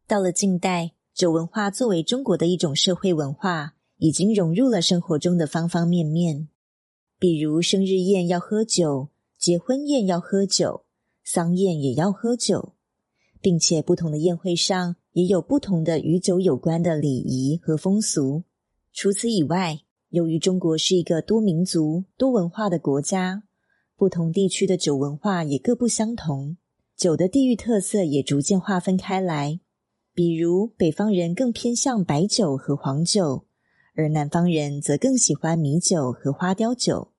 到了近代，酒文化作为中国的一种社会文化，已经融入了生活中的方方面面。比如生日宴要喝酒，结婚宴要喝酒，丧宴也要喝酒，并且不同的宴会上也有不同的与酒有关的礼仪和风俗。除此以外，由于中国是一个多民族、多文化的国家，不同地区的酒文化也各不相同，酒的地域特色也逐渐划分开来。比如北方人更偏向白酒和黄酒，而南方人则更喜欢米酒和花雕酒。